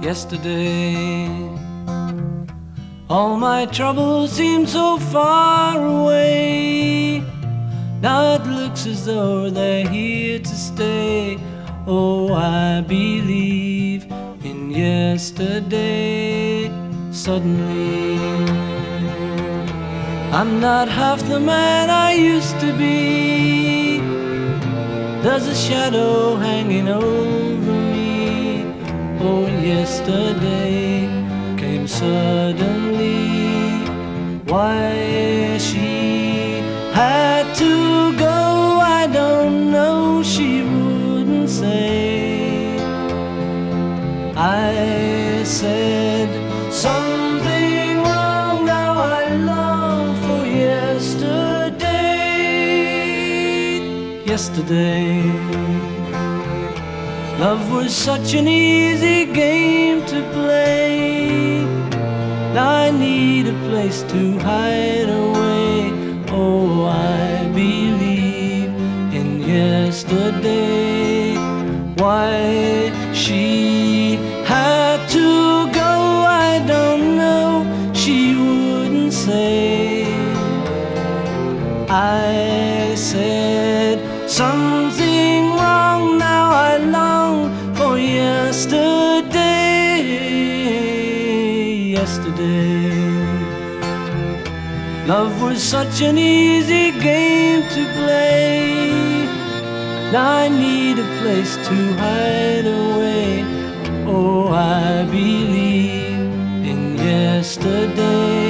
yesterday. All my troubles seem so far away. Now it looks as though they're here to stay. Oh, I believe in yesterday. Suddenly, I'm not half the man I used to be. There's a shadow hanging over me. Oh, yesterday came suddenly. Why she had to go, I don't know, she wouldn't say. I said something wrong, now I long for yesterday. Yesterday, love was such an easy game to play. Now I need a place to hide away. Oh, I believe in yesterday. Why she had to go, I don't know, she wouldn't say. I said something wrong, now I long for yesterday. Yesterday, love was such an easy game to play. Now I need a place to hide away. Oh, I believe in yesterday.